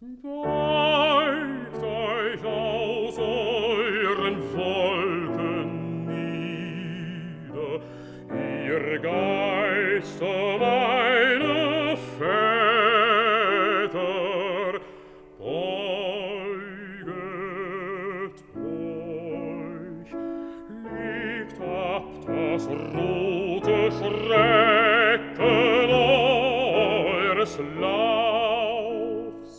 Beugt euch aus euren Wolken nieder, ihr Geister meine Väter, beuget euch, legt ab das rote Schrecken eures Laufs,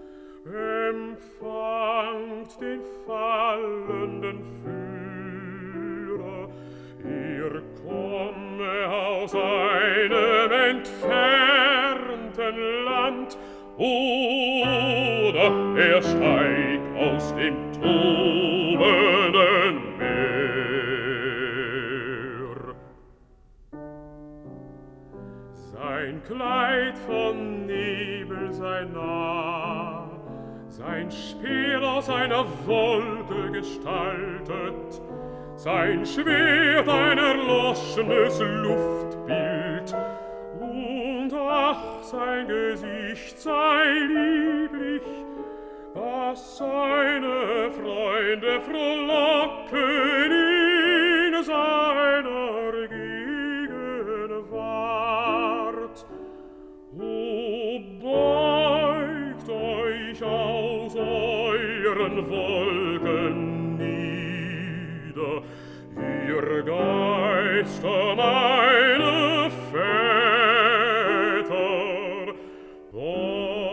empfangt den fallenden Führer, er komme aus einem entfernten Land, oder er steig aus dem tobenden Meer. Sein Kleid von Nebel sei nah, sein Speer aus einer Wolke gestaltet, sein Schwert ein erloschenes Luftbild, und ach, sein Gesicht sei lieblich, dass seine Freunde frohlocken in seiner Gegenwart. O beugt euch aus euren Wolken nieder, ihr Geister meine Väter,